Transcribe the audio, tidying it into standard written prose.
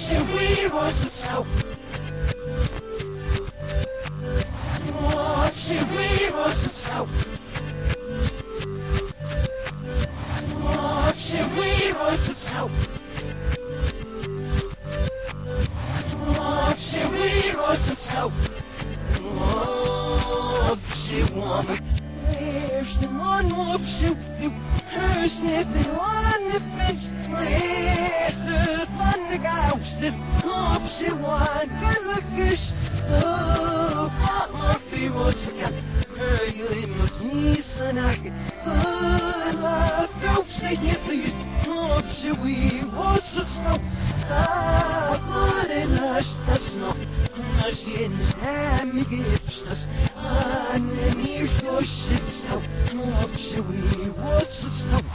we was a soap. We was a soap. We was a soap. We was a soap. She woman. There's the one more shoot. Her sniffing on the fence. There's the fun the ghost. Up she won to the fish. Oh, Murphy was again. Her you must miss an eye. Oh, throat state you please. Up she we was a snow. Ah, blood and hush the snow. She in the time gives us. And then here's your shit snow. Up she we was a snow.